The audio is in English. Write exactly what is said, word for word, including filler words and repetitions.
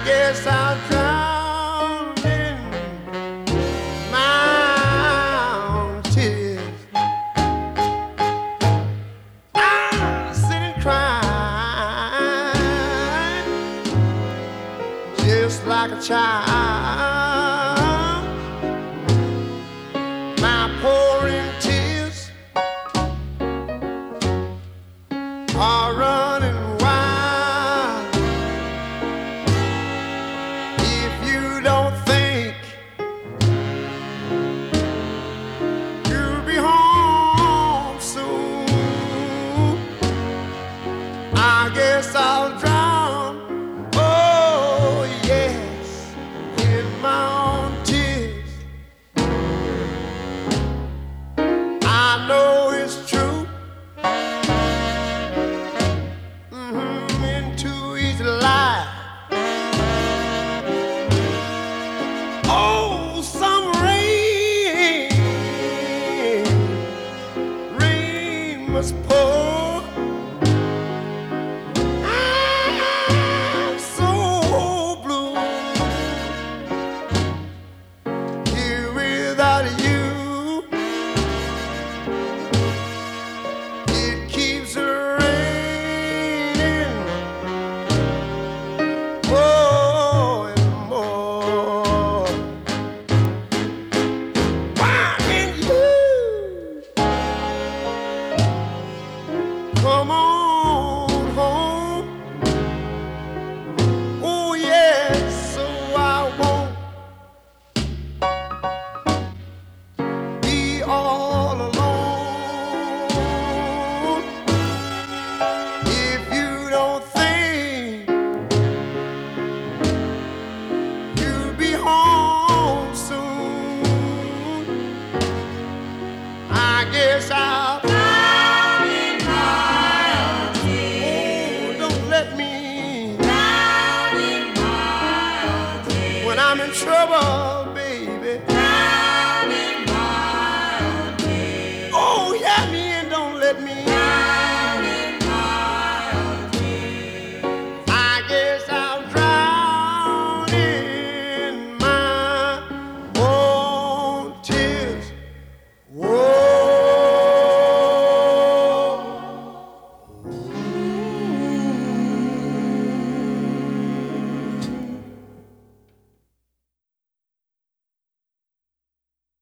guess I'll drown in my own tears. I'm sitting crying just like a child. My pouring tears are running wild. If you don't think you'll be home soon, I guess I'll drown, oh yes, in my own tears. I know it's true. Mm-hmm, into each lie. Oh, some rain, rain must pour. I'm so blue here without you. It keeps raining more and more. Why can't you come on home? Oh yes, so I won't be all alone. If you don't think you'll be home soon, I guess I'll drown in my own tears. Oh, don't let me drown in my own tears. When I'm in trouble,